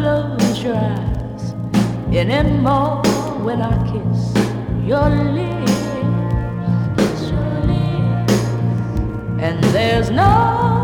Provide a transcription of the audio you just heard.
close your eyes anymore when I kiss your lips, and there's no